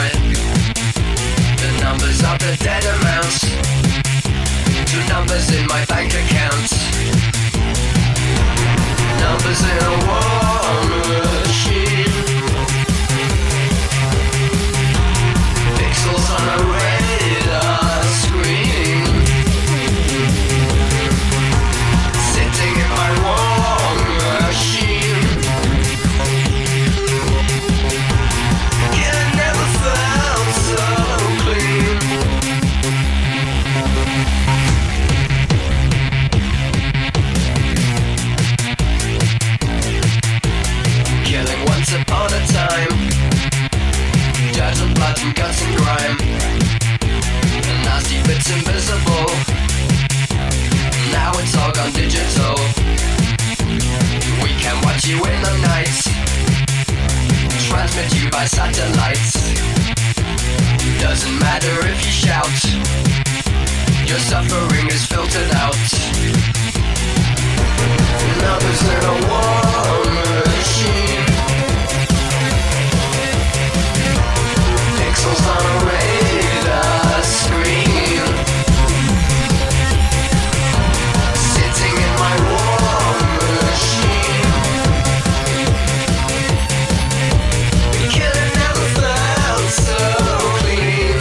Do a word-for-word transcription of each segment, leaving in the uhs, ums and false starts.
multiply the numbers of the dead amounts to numbers in my bank account. Numbers in a war machine, pixels on a radar screen, sitting in my war machine. Yeah, I never felt so clean. Killing once upon a time, dirt and blood and guts and grime, and nasty bits invisible. Now it's all gone digital. We can watch you in the night, transmit you by satellites. Doesn't matter if you shout, your suffering is filtered out. Numbers in a war machine, pixels on a radar screen, sitting in my war machine. Killing never felt so clean.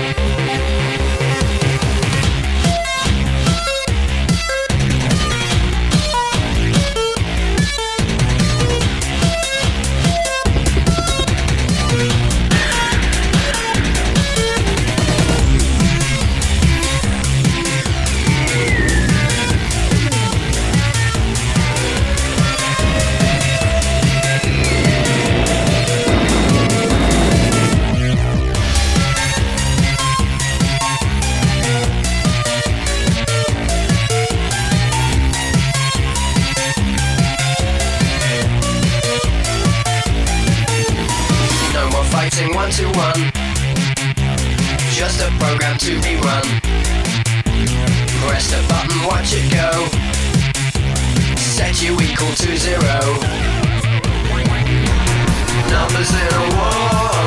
No more fighting one to one, just a program to be run. Press the button, watch it go, set you equal to zero. Numbers in a war